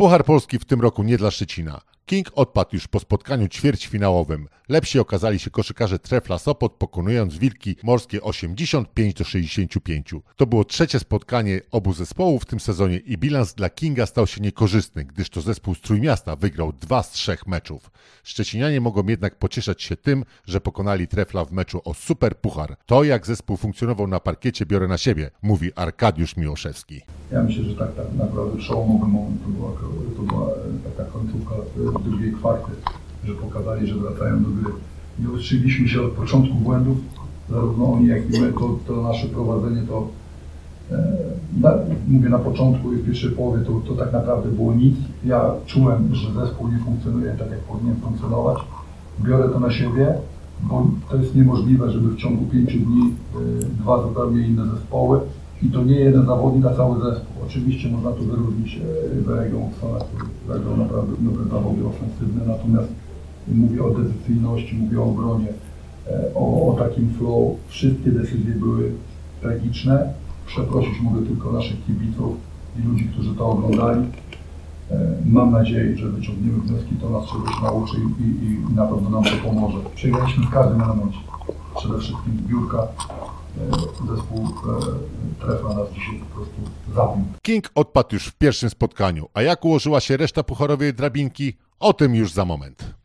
Puchar Polski w tym roku nie dla Szczecina. King odpadł już po spotkaniu ćwierćfinałowym. Lepsi okazali się koszykarze Trefla Sopot, pokonując Wilki Morskie 85-65. To było trzecie spotkanie obu zespołów w tym sezonie i bilans dla Kinga stał się niekorzystny, gdyż to zespół z Trójmiasta wygrał 2 z 3 meczów. Szczecinianie mogą jednak pocieszać się tym, że pokonali Trefla w meczu o Super Puchar. To, jak zespół funkcjonował na parkiecie, biorę na siebie, mówi Arkadiusz Miłoszewski. Ja myślę, że tak naprawdę przełomowy moment to była taka końcówka drugiej kwarty, że pokazali, że wracają do gry. Nie ustrzyliśmy się od początku błędów, zarówno oni, jak i my, to nasze prowadzenie, to mówię na początku i w pierwszej połowie to tak naprawdę było nic. Ja czułem, że zespół nie funkcjonuje tak, jak powinien funkcjonować. Biorę to na siebie, bo to jest niemożliwe, żeby w ciągu 5 dni dwa zupełnie inne zespoły i to nie jeden zawodnik, a cały zespół. Oczywiście można tu wyróżnić Werego Muksona, który zagrał naprawdę dobre zawody ofensywne, natomiast mówię o decyzyjności, mówię o obronie, o takim flow. Wszystkie decyzje były tragiczne. Przeprosić mogę tylko naszych kibiców i ludzi, którzy to oglądali. Mam nadzieję, że wyciągniemy wnioski, to nas czegoś nauczy i na pewno nam to pomoże. Przegraliśmy w każdym elemencie. Przede wszystkim zbiórka, zespół Trefla nas dzisiaj po prostu zabił. King odpadł już w pierwszym spotkaniu, a jak ułożyła się reszta pucharowej drabinki? O tym już za moment.